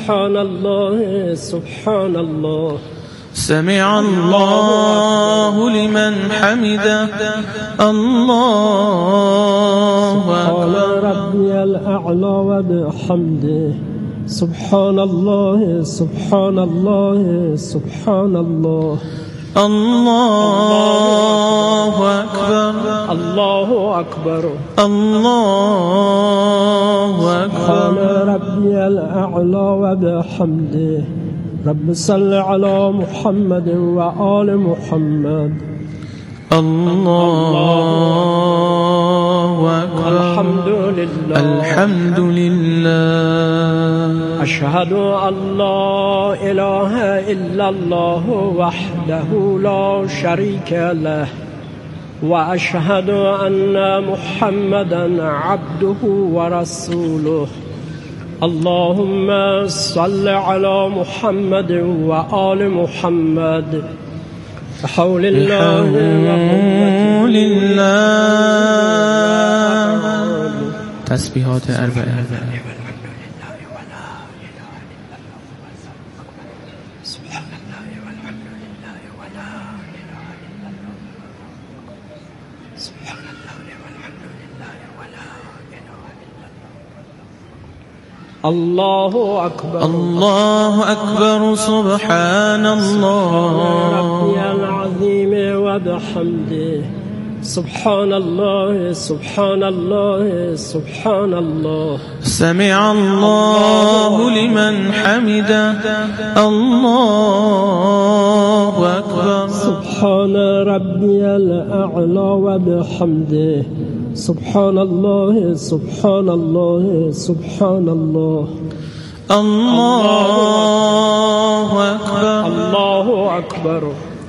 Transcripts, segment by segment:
سبحان الله سبحان الله. سمع الله لمن حمده. الله أكبر. ربي الأعلى وبحمده. سبحان الله سبحان الله سبحان الله. الله أكبر. الله أكبر. الله أكبر. ربي الأعلى وبحمده. رب صل على محمد وآل محمد. الله أكبر. الحمد لله. الحمد لله. أشهد أن لا إله إلا الله وحده لا شريك له، وأشهد أن محمدا عبده ورسوله. اللهم صل على محمد وآل محمد بحول الله تسبيحات 4. الله أكبر. الله أكبر. سبحان الله. ربي العظيم وبحمده. سبحان الله سبحان الله سبحان الله. سمع الله لمن حمده. الله أكبر. سبحان ربي الأعلى وبحمده. سبحان الله سبحان الله سبحان الله. الله أكبر. الله أكبر.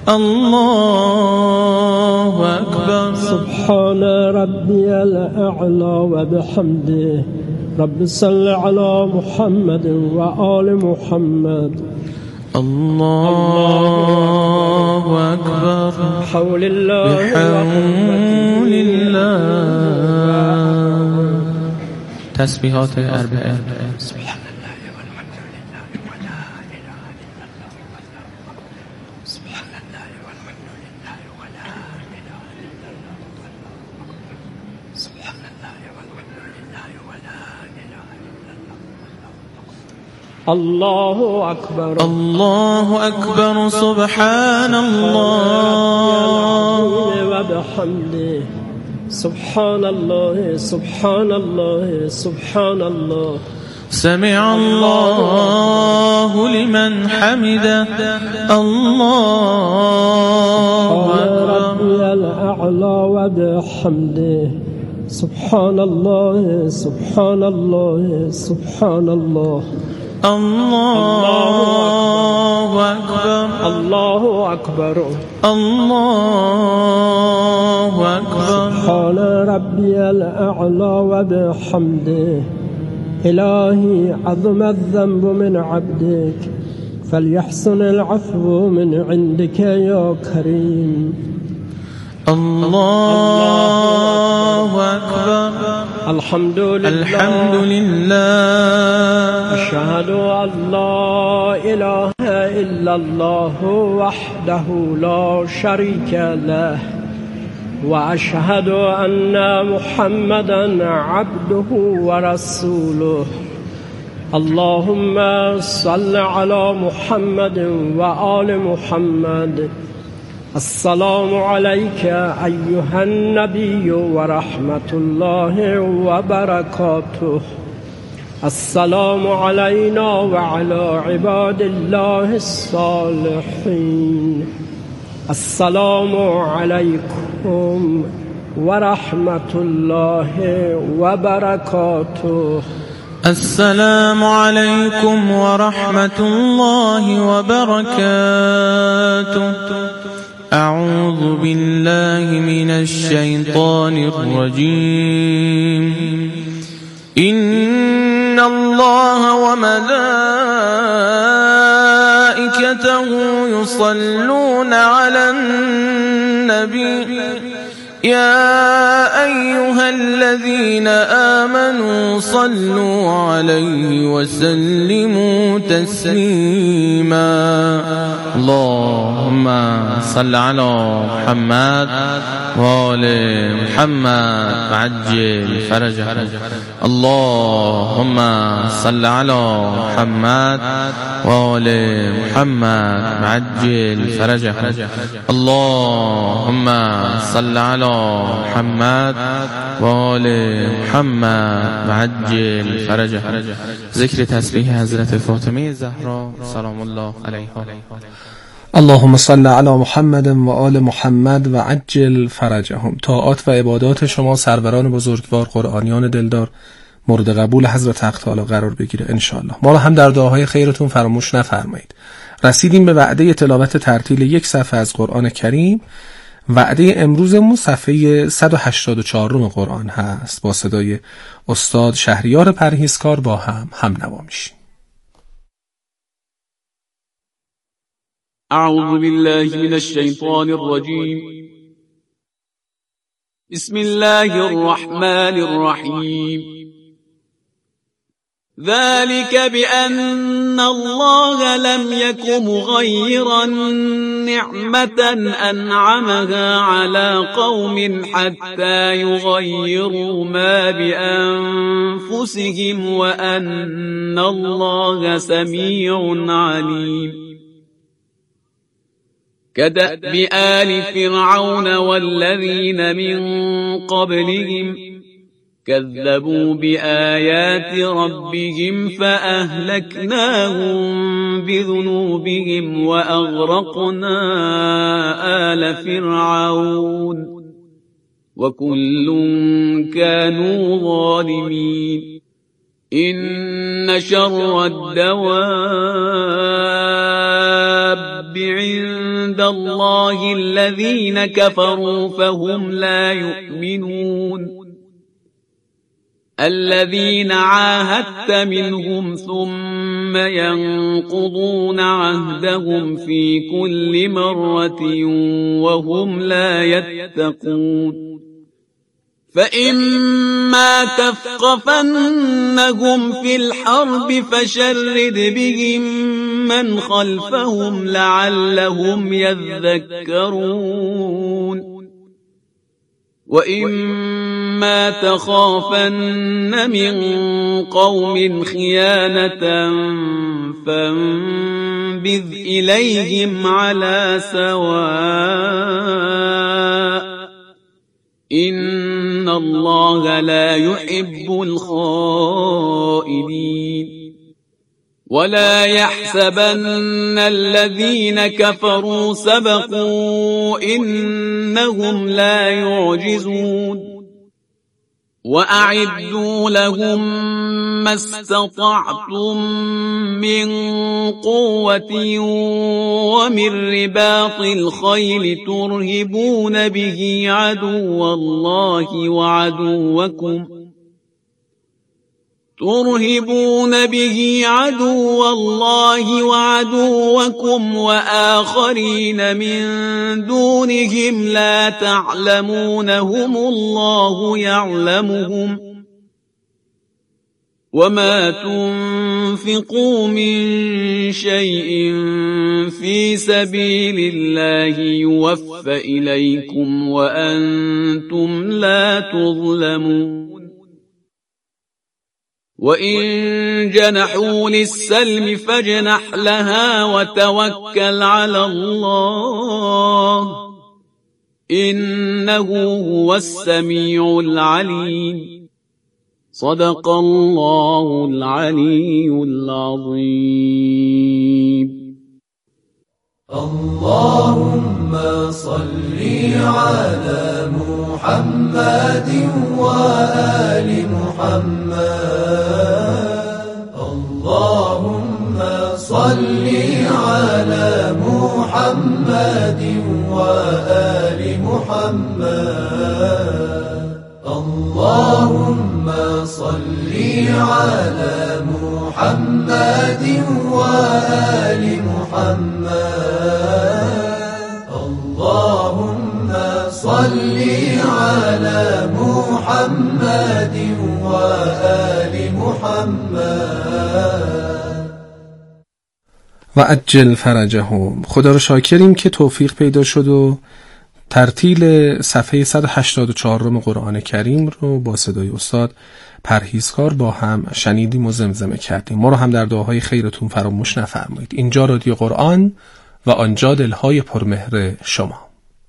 الله أكبر. سبحان ربي الأعلى وبحمده. رب صل على محمد وآل محمد. الله أكبر. بحول الله بحول الله. تسبيحات 4. سبحان الله والحمد لله ولا إله إلا الله. سبحان الله والحمد لله ولا إله إلا الله. سبحان الله والحمد لله ولا إله إلا الله. الله أكبر. الله أكبر. سبحان الله وبحمده. سبحان الله سبحان الله سبحان الله. سمع الله لمن حمده. الله ربي الأعلى وبحمده. سبحان الله سبحان الله سبحان الله. الله أكبر. الله أكبر. الله أكبر. سبحان ربي الأعلى وبحمده. إلهي عظم الذنب من عبدك، فليحسن العفو من عندك يا كريم. الله أكبر. الحمد لله. الحمد لله. أشهد أن لا إله إلا الله وحده لا شريك له، وأشهد أن محمدا عبده ورسوله. اللهم صل على محمد وآل محمد. السلام عليك أيها النبي ورحمة الله وبركاته. السلام علينا وعلى عباد الله الصالحين. السلام عليكم ورحمة الله وبركاته. السلام عليكم ورحمة الله وبركاته. أعوذ بالله من الشيطان الرجيم. إن الله وملائكته يصلون على النبي يا أيها الذين آمنوا صلوا عليه وسلموا تسليما اللهم صل على محمد وآل محمد وعجل فرجهم اللهم صل على محمد وآل محمد وعجل فرجهم اللهم صل على محمد وآل محمد وعجل فرجهم. ذکر تسبیح حضرت فاطمه زهرا سلام الله علیها. اللهم صل علی محمد و آل محمد و عجل فرجهم. طاعات و عبادات شما سروران بزرگوار قرآنیان دلدار مورد قبول حضرت حق تعالی قرار بگیره انشاءالله. ما را هم در دعاهای خیرتون فراموش نفرمایید. رسیدیم به وعده تلاوت ترتیل یک صفحه از قرآن کریم. وعده امروزمون صفحه 184 قرآن هست. با صدای استاد شهریار پرهیزکار با هم نوا میشیم. اعوذ بالله من الشیطان الرجیم. بسم الله الرحمن الرحیم. ذلك بأن الله لم يك مغيرا نعمة أنعمها على قوم حتى يغيروا ما بأنفسهم وأن الله سميع عليم. كدأب آل فرعون والذين من قبلهم كذبوا بآيات ربهم فأهلكناهم بذنوبهم وأغرقنا آل فرعون وكل كانوا ظالمين. إن شر الدواب عند الله الذين كفروا فهم لا يؤمنون. الذين عاهدت منهم ثم ينقضون عهدهم في كل مرة وهم لا يتقون. فإما تثقفنهم في الحرب فشرد بهم من خلفهم لعلهم يذكرون. وإما تخافن من قوم خيانة فانبذ إليهم على سواء إن الله لا يحب الخائنين. ولا يحسبن الذين كفروا سبقوا إنهم لا يعجزون. وأعدوا لهم ما استطعتم من قوة ومن رباط الخيل ترهبون به عدو الله وعدوكم وآخرين من دونهم لا تعلمونهم الله يعلمهم. وما تنفقوا من شيء في سبيل الله يوفى إليكم وأنتم لا تظلمون. وإن جنحوا للسلم فاجنح لها وتوكل على الله إنه هو السميع العليم. صدق الله العلي العظيم. اللهم صل على محمد وآل محمد. اللهم صل على محمد وآل محمد. اللهم صل على محمد وآل محمد. اللهم صل على محمد آل محمد. و عجل فرجهم. خدا رو شاکریم که توفیق پیدا شد و ترتیل صفحه 184 قرآن کریم رو با صدای استاد پرهیزکار با هم شنیدیم و زمزمه کردیم. ما رو هم در دعاهای خیرتون فراموش نفرمایید. اینجا رادیو قرآن و آنجا دلهای پرمهر شما.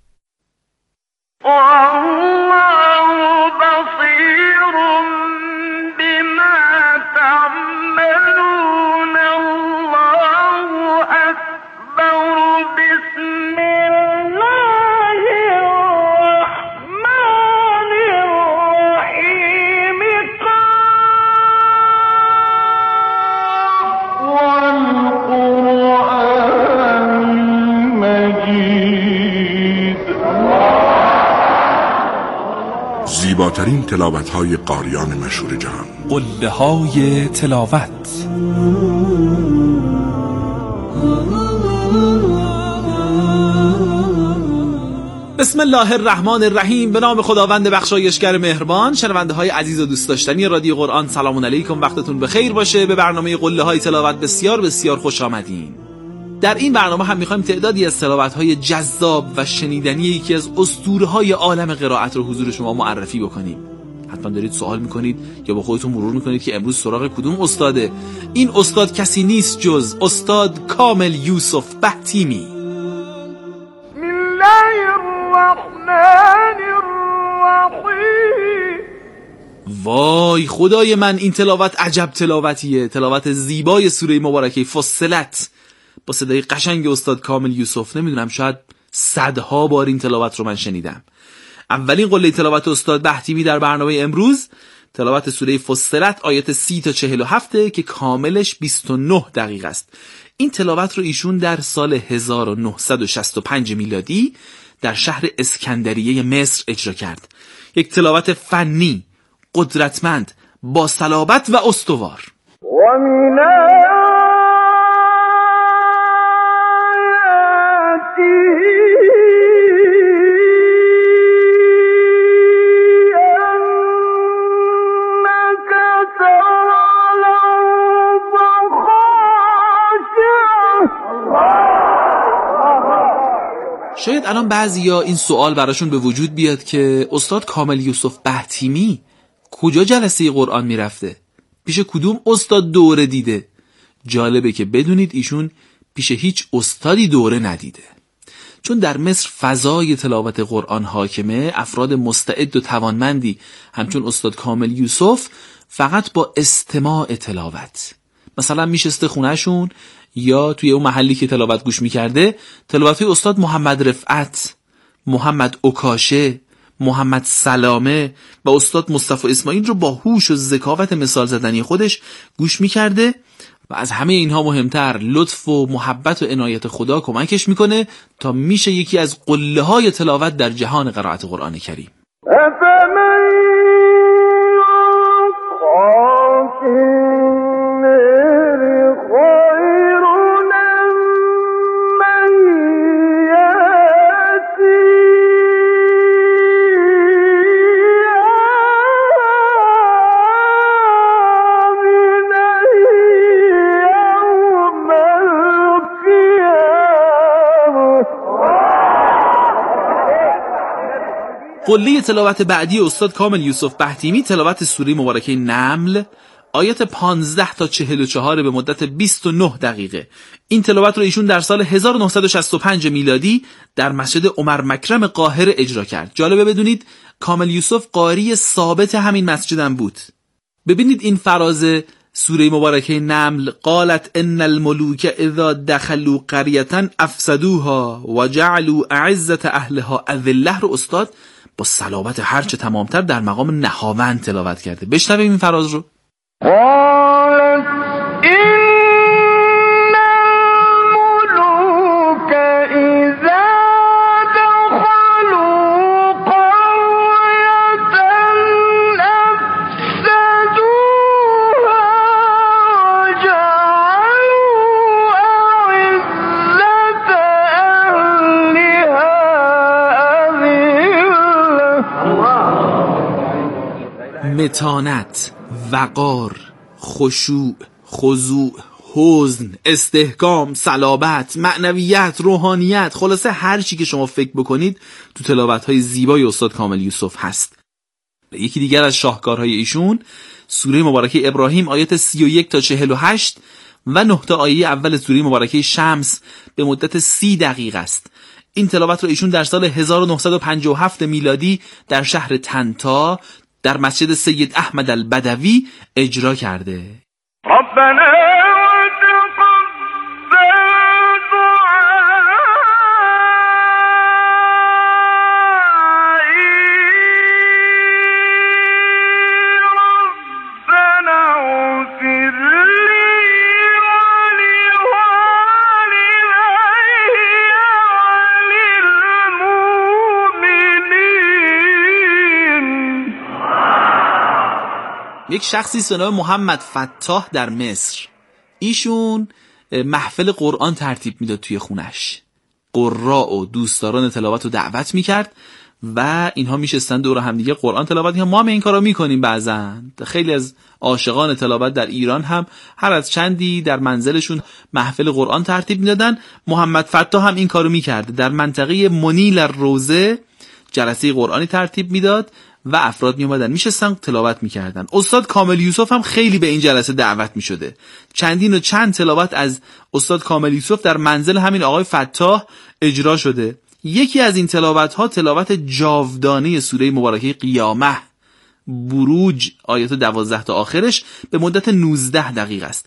زیباترین تلاوت‌های قاریان مشهور جهان، قله‌های تلاوت. بسم الله الرحمن الرحیم. به نام خداوند بخشایشگر مهربان. شنونده های عزیز و دوست داشتنی رادیو قرآن، سلام علیکم، وقتتون بخیر باشه. به برنامه قله‌های تلاوت بسیار بسیار خوش آمدین. در این برنامه هم میخوایم تعدادی از تلاوت‌های جذاب و شنیدنی یکی از اسطوره‌های عالم قرائت رو حضور شما معرفی بکنیم. حتما دارید سوال میکنید یا با خودتون مرور میکنید که امروز سراغ کدوم استاده؟ این استاد کسی نیست جز استاد کامل یوسف بهتیمی. بسم الله الرحمن الرحیم. وای خدای من، این تلاوت عجب تلاوتیه. تلاوت زیبای سوره مبارکه فصلت با صدای قشنگ استاد کامل یوسف. نمیدونم، شاید صدها بار این تلاوت رو من شنیدم. اولین قله تلاوت استاد بهتیمی در برنامه امروز تلاوت سوره فصلت آیات 30 تا 47 که کاملش 29 دقیقه است. این تلاوت رو ایشون در سال 1965 میلادی در شهر اسکندریه مصر اجرا کرد. یک تلاوت فنی، قدرتمند، با صلابت و استوار. شاید الان بعضیا این سوال براشون به وجود بیاد که استاد کامل یوسف بهتیمی کجا جلسه قرآن میرفته؟ پیش کدوم استاد دوره دیده؟ جالبه که بدونید ایشون پیش هیچ استادی دوره ندیده. چون در مصر فضای تلاوت قرآن حاکمه، افراد مستعد و توانمندی همچون استاد کامل یوسف فقط با استماع تلاوت، مثلا میشسته خونهشون یا توی اون محلی که تلاوت گوش میکرده، تلاوت استاد محمد رفعت، محمد اوکاشه، محمد سلامه و استاد مصطفی اسماعیل رو با هوش و ذکاوت مثال زدنی خودش گوش میکرده و از همه اینها مهمتر لطف و محبت و عنایت خدا کمکش میکنه تا میشه یکی از قله های تلاوت در جهان قرائت قرآن کریم. قله تلاوت بعدی استاد کامل یوسف بهتیمی تلاوت سوره مبارکه نمل آیات 15 تا 44 به مدت 29 دقیقه. این تلاوت رو ایشون در سال 1965 میلادی در مسجد عمر مکرم قاهره اجرا کرد. جالبه بدونید کامل یوسف قاری ثابت همین مسجدم بود. ببینید این فراز سوره مبارکه نمل، قالت ان الملوک اذا دخلوا قرية افسدوها وجعلوا اعزة اهلها اذله رو استاد با صلابت هرچه تمامتر در مقام نهاوند تلاوت کرده. بشنویم این فراز رو. قالت ان الملوك اذا دخلوا قرية افسدوها وجعلوا اعزة اهلها اذلة. متانت، وقار، خشوع، خضوع، حزن، استحکام، صلابت، معنویت، روحانیت، خلاصه هر چی که شما فکر بکنید تو تلاوت‌های زیبای استاد کامل یوسف هست. یکی دیگر از شاهکارهای ایشون سوره مبارکه ابراهیم آیات 31 تا 48 و 9 تا آیه اول سوره مبارکه شمس به مدت 30 دقیقه است. این تلاوت رو ایشون در سال 1957 میلادی در شهر طنطا در مسجد سید احمد البدوی اجرا کرده. ربنا یک شخصی به نام محمد فتاح در مصر، ایشون محفل قرآن ترتیب میداد توی خونش. قراء و دوستداران تلاوت رو دعوت میکرد و اینها میشستن دور هم دیگه قرآن تلاوت می‌کردن. ما هم این کارا میکنیم بعضا. خیلی از عاشقان تلاوت در ایران هم هر از چندی در منزلشون محفل قرآن ترتیب میدادن. محمد فتاح هم این کارو میکرد. در منطقه منیل الروضه جلسه قرآنی ترتیب میداد و افراد می اومدن میشستن تلاوت میکردن. استاد کامل یوسف هم خیلی به این جلسه دعوت میشده. چندین و چند تلاوت از استاد کامل یوسف در منزل همین آقای فتاح اجرا شده. یکی از این تلاوت ها تلاوت جاودانه سوره مبارکه قیامه، بروج آیات 12 تا آخرش به مدت 19 دقیقه است.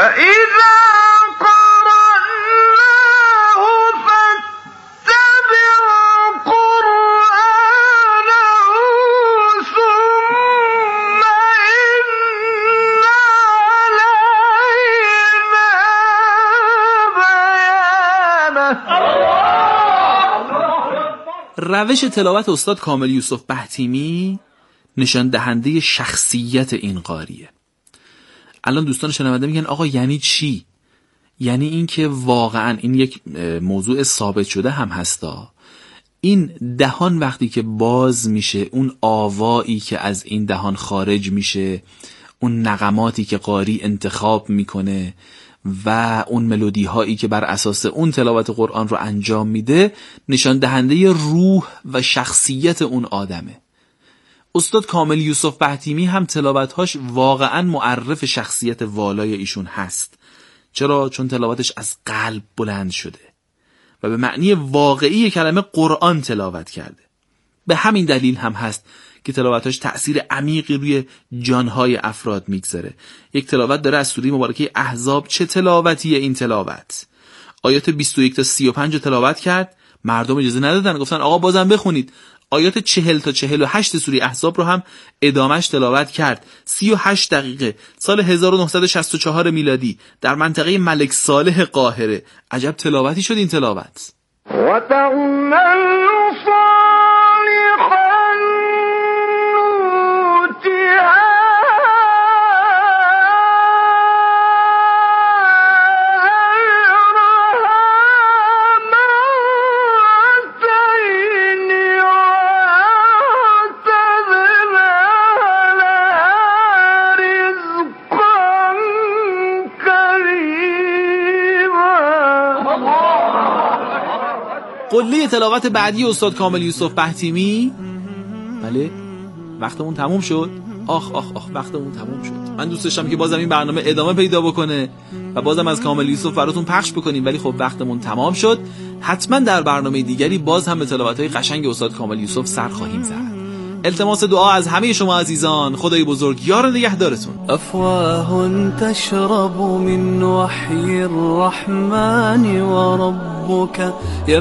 روش تلاوت استاد کامل یوسف بهتیمی نشان دهنده شخصیت این قاریه. الان دوستان شنونده میگن آقا یعنی چی؟ یعنی این که واقعا این یک موضوع ثابت شده هم هستا. این دهان وقتی که باز میشه، اون آوایی که از این دهان خارج میشه، اون نغماتی که قاری انتخاب میکنه و اون ملودی هایی که بر اساس اون تلاوت قرآن رو انجام میده، نشان دهنده روح و شخصیت اون آدمه. استاد کامل یوسف بهتیمی هم تلاوتهاش واقعا معرف شخصیت والای ایشون هست. چرا؟ چون تلاوتش از قلب بلند شده و به معنی واقعی کلمه قرآن تلاوت کرده. به همین دلیل هم هست که تلاوتاش تأثیر عمیقی روی جانهای افراد میگذاره. یک تلاوت داره از سوره مبارکه احزاب. چه تلاوتیه این تلاوت؟ آیات 21 تا 35 تلاوت کرد، مردم اجازه ندادن، گفتن آقا بازم بخونید. آیات 40 تا 48 سوره احزاب رو هم ادامش تلاوت کرد. 38 دقیقه سال 1964 میلادی در منطقه ملک صالح قاهره. عجب تلاوتی شد این تلاوت. قله تلاوت بعدی استاد کامل یوسف بهتیمی. بله وقتمون تموم شد. آخ وقتمون تموم شد. من دوست داشتم که بازم این برنامه ادامه پیدا بکنه و بازم از کامل یوسف براتون پخش بکنیم، ولی خب وقتمون تمام شد. حتما در برنامه دیگری باز هم به تلاوت‌های قشنگ استاد کامل یوسف سر خواهیم زد. التماس دعا از همه شما عزیزان. خدای بزرگ یار نگهدارتون. أفواه تشرب من وحي الرحمن وربك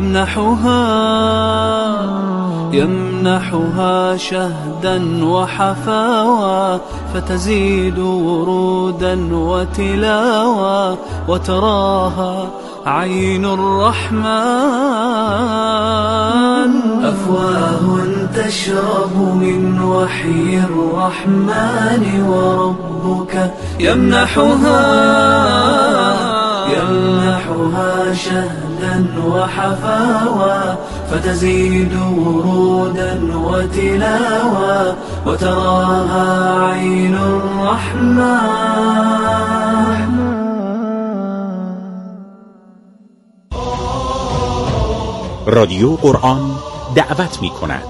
يمنحها شهدا وحفاوى فتزيد ورودا وتلاوى وتراها عين الرحمن. أفواه تشرب من وحي الرحمن وربك يمنحها شهدا شهدا وحفاوى فتزيد ورودا وتلاوى وتراها عين الرحمن. رادیو قرآن دعوت می کند.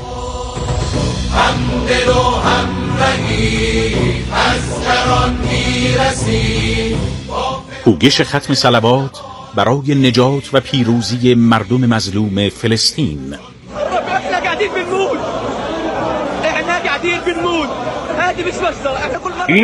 هم دل و هم رهی از کران می رسی. پوگش ختم صلوات برای نجات و پیروزی مردم مظلوم فلسطین. احنا قاعدين بنموت، احنا قاعدين بنموت، هذه مش مسألة، احنا كل مرة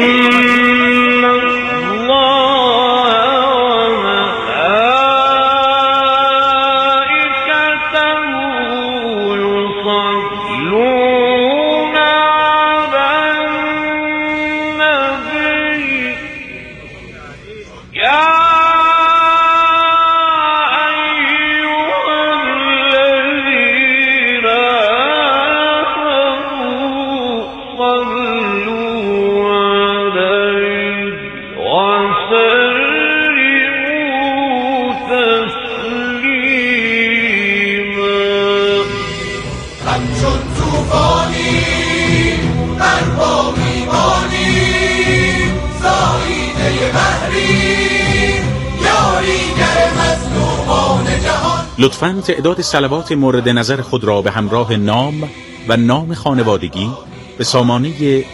لطفاً تعداد صلوات مورد نظر خود را به همراه نام و نام خانوادگی به سامانه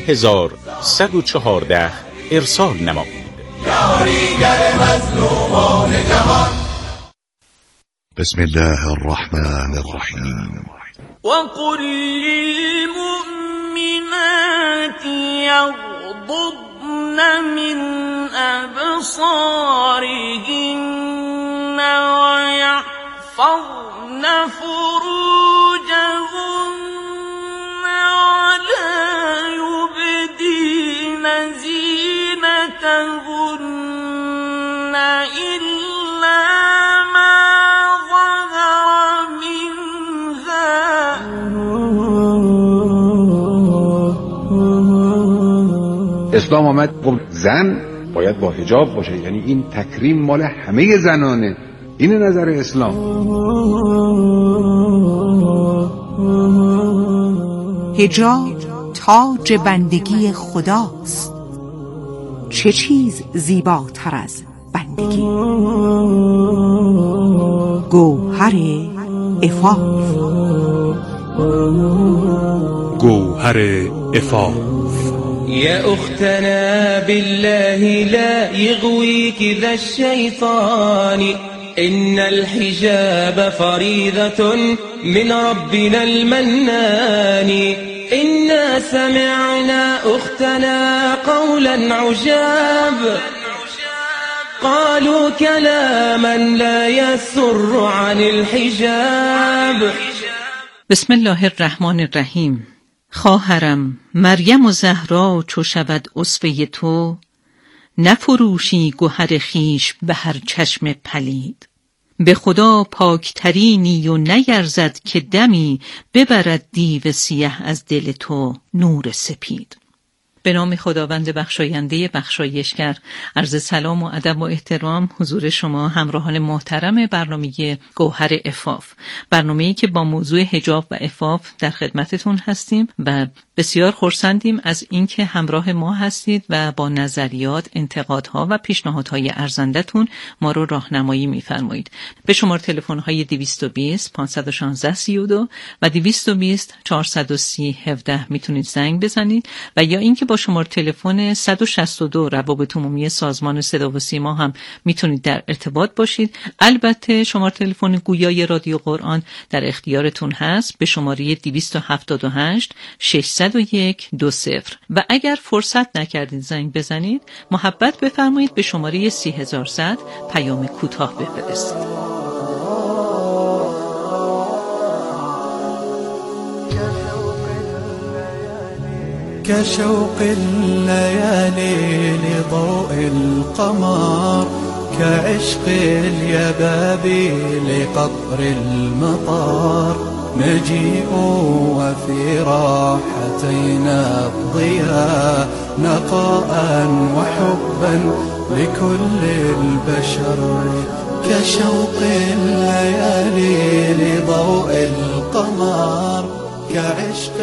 30114 ارسال نمایید. بسم الله الرحمن الرحیم. وقل للمؤمنات يغضضن من أبصارهن ويحفظن فروجهن ولا يبدين زينتهن إلا ما ظهر منها. اسلام آمد گفت زن باید با حجاب باشه، یعنی این تکریم مال همه زنانه. این نظر اسلام. حجاب تاج بندگی خداست. چه چیز زیباتر از بندگی؟ گوهر عفاف. گوهر عفاف. يا أختنا بالله لا يغويك ذا الشيطان إن الحجاب فريضة من ربنا المنان إنا سمعنا أختنا قولا عجاب قالوا كلاما لا يسر عن الحجاب. بسم الله الرحمن الرحیم. خواهرم مریم و زهرا چو شود اسوه تو، نفروشی گوهر خویش به هر چشم پلید. به خدا پاکترینی و نیرزد که دمی، ببرد دیو سیه از دل تو نور سپید. به نام خداوند بخشاینده بخشایشگر، عرض سلام و ادب و احترام حضور شما همراهان محترم برنامه گوهر عفاف، برنامه‌ای که با موضوع حجاب و عفاف در خدمتتون هستیم و بسیار خرسندیم از اینکه همراه ما هستید و با نظریات، انتقادها و پیشنهادهای ارزندتون ما رو راهنمایی می‌فرمایید. به شماره تلفن‌های 220 516 32 و 220 430 17 میتونید زنگ بزنید و یا اینکه با شماره تلفن 162 روابط عمومی سازمان صدا و سیما هم میتونید در ارتباط باشید. البته شماره تلفن گویای رادیو قرآن در اختیارتون هست به شماره 278 601 20 و اگر فرصت نکردید زنگ بزنید محبت بفرمایید به شماره 30100 پیام کوتاه بفرستید. كشوق الليالي لضوء القمر كعشق اليبابي لقطر المطار مجيء وفي راحتينا الضياء نقاء وحبا لكل البشر كشوق الليالي لضوء القمر كعشق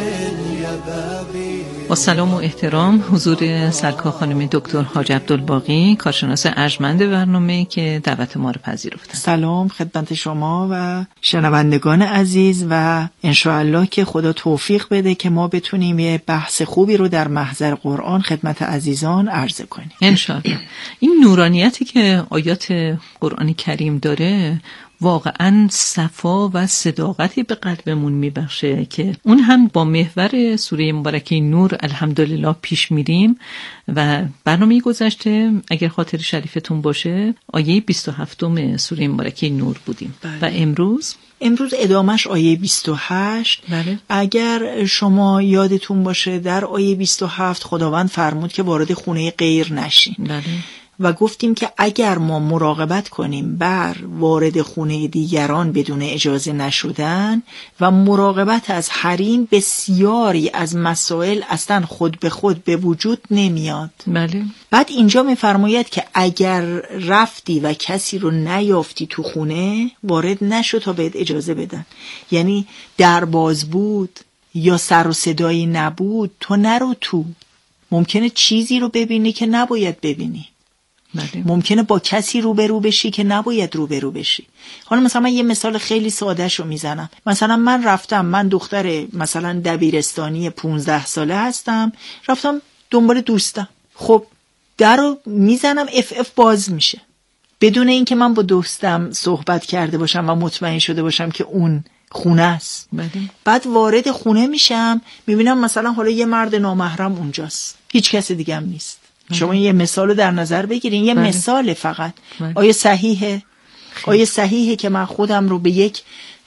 اليبابي. با سلام و احترام حضور سرکار خانم دکتر حاج عبدالباقی، کارشناس ارجمند برنامه که دعوت ما رو پذیرفتن. سلام خدمت شما و شنوندگان عزیز و انشاءالله که خدا توفیق بده که ما بتونیم یه بحث خوبی رو در محضر قرآن خدمت عزیزان عرضه کنیم انشاءالله. این نورانیتی که آیات قرآن کریم داره واقعا صفا و صداقتی به قلبمون میبخشه که اون هم با محور سوره مبارکه نور الحمدلله پیش میریم و برنامه گذشته اگر خاطر شریفتون باشه آیه 27 سوره مبارکه نور بودیم. بله. و امروز ادامش آیه 28. بله. اگر شما یادتون باشه در آیه 27 خداوند فرمود که وارد خونه غیر نشین. بله. و گفتیم که اگر ما مراقبت کنیم بر وارد خونه دیگران بدون اجازه نشدن و مراقبت از حریم، بسیاری از مسائل اصلا خود به خود به وجود نمیاد. بله. بعد اینجا میفرماید که اگر رفتی و کسی رو نیافتی تو خونه، وارد نشو تا بهت اجازه بدن. یعنی در باز بود یا سر و صدایی نبود، تو نرو تو. ممکنه چیزی رو ببینی که نباید ببینی. بله. ممکنه با کسی روبرو بشی که نباید روبرو بشی. حالا مثلا من یه مثال خیلی سادهشو میزنم. مثلا من دختر مثلا دبیرستانی 15 ساله هستم، رفتم دنبال دوستم. خب درو میزنم، اف باز میشه بدون اینکه من با دوستم صحبت کرده باشم و مطمئن شده باشم که اون خونه است. بله. بعد وارد خونه میشم، میبینم مثلا حالا یه مرد نامحرم اونجاست، هیچ کس دیگه هم نیست. شما یه مثال در نظر بگیرین، یه مثال فقط. آیا صحیحه؟ آیا صحیحه که من خودم رو به یک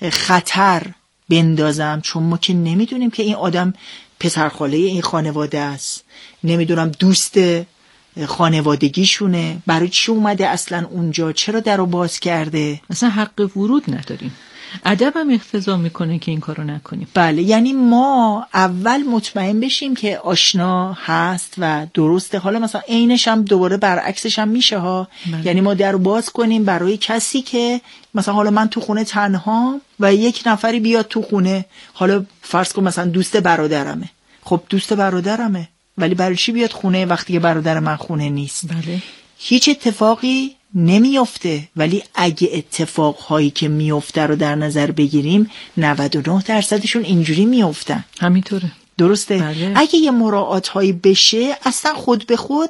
خطر بندازم؟ چون ما که نمیدونیم که این آدم پسرخاله این خانواده است، نمیدونم دوست خانوادگیشونه، برای چی اومده اصلا اونجا، چرا درو باز کرده؟ اصلا حق ورود نداریم. ادب هم اقتضا میکنه که این کارو نکنیم. بله، یعنی ما اول مطمئن بشیم که آشنا هست و درسته. حالا مثلا عینش هم دوباره برعکسش هم میشه ها. بله. یعنی ما در باز کنیم برای کسی که مثلا حالا من تو خونه تنها و یک نفری بیاد تو خونه، حالا فرض کن مثلا دوست برادرمه. خب دوست برادرمه، ولی برای چی بیاد خونه وقتی که برادر من خونه نیست؟ بله. هیچ اتفاقی نمیفته، ولی اگه اتفاقهایی که میفته رو در نظر بگیریم 99% اینجوری میفتن. همینطوره. درسته؟ بله. اگه یه مراعات هایی بشه اصلا خود به خود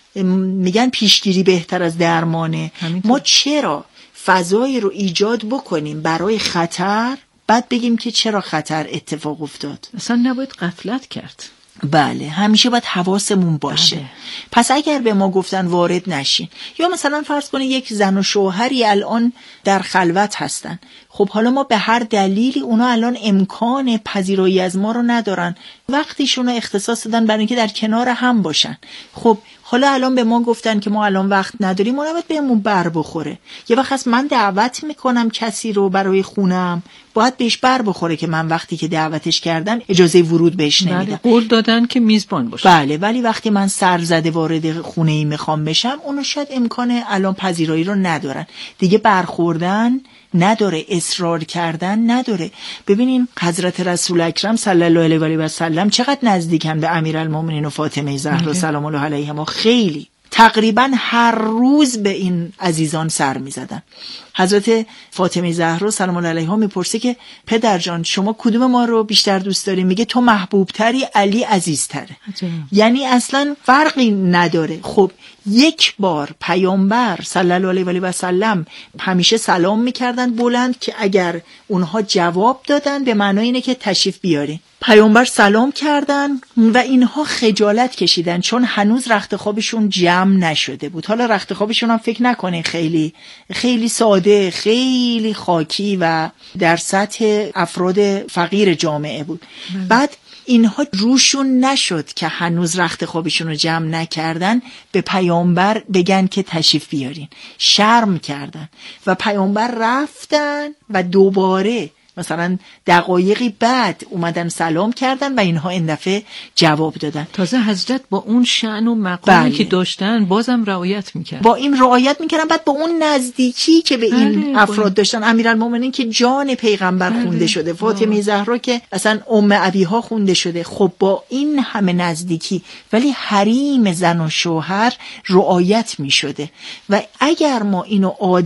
میگن پیشگیری بهتر از درمانه. همینطور. ما چرا فضایی رو ایجاد بکنیم برای خطر، بعد بگیم که چرا خطر اتفاق افتاد؟ اصلا نباید غفلت کرد. بله، همیشه باید حواسمون باشه. بله. پس اگر به ما گفتن وارد نشین، یا مثلا فرض کنه یک زن و شوهری الان در خلوت هستن، خب حالا ما به هر دلیلی اونا الان امکان پذیرایی از ما رو ندارن، وقتیشون رو اختصاص دادن برای اینکه در کنار هم باشن. خب حالا الان به ما گفتن که ما الان وقت نداریم، ما نباید بهمون بر بخوره. یه وقت از من دعوت میکنم کسی رو برای خونم، باید بهش بر بخوره که من وقتی که دعوتش کردن اجازه ورود بهش نمیدم. بله، قول دادن که میزبان باشه. بله، ولی وقتی من سرزده وارد خونه ای میخوام بشم، اونو شاید امکان الان پذیرایی رو ندارن دیگه، برخوردن نداره، اصرار کردن نداره. ببینین حضرت رسول اکرم صلی الله علیه و سلم چقدر نزدیکن به امیرالمومنین و فاطمه زهرا سلام الله علیهما. خیلی تقریبا هر روز به این عزیزان سر میزدن. حضرت فاطمه زهرا سلام الله علیها میپرسه که پدر جان شما کدوم ما رو بیشتر دوست داری؟ میگه تو محبوب تری، علی عزیزتره. یعنی اصلا فرقی نداره. خب یک بار پیامبر صلی الله علیه و سلم همیشه سلام میکردن بلند که اگر اونها جواب دادن به معنای اینه که تشریف بیارین. پیامبر سلام کردن و اینها خجالت کشیدن چون هنوز رخت خوابشون جمع نشده بود. حالا رخت خوابشون هم فکر نکنین خیلی خیلی ساده، خیلی خاکی و در سطح افراد فقیر جامعه بود. بعد اینها روشون نشد که هنوز رخت خوابشون رو جمع نکردن به پیامبر بگن که تشریف بیارین. شرم کردن و پیامبر رفتن و دوباره مثلا دقایقی بعد اومدن سلام کردن و اینها این دفعه جواب دادن. تازه حضرت با اون شأن و مقامی که داشتن بازم رعایت میکرد، با این رعایت میکردن. بعد با اون نزدیکی که به این افراد داشتن، امیرالمومنین که جان پیغمبر خونده شده، فاطمه زهرا که اصلا ام ابیها خونده شده، خب با این همه نزدیکی ولی حریم زن و شوهر رعایت میشده. و اگر ما اینو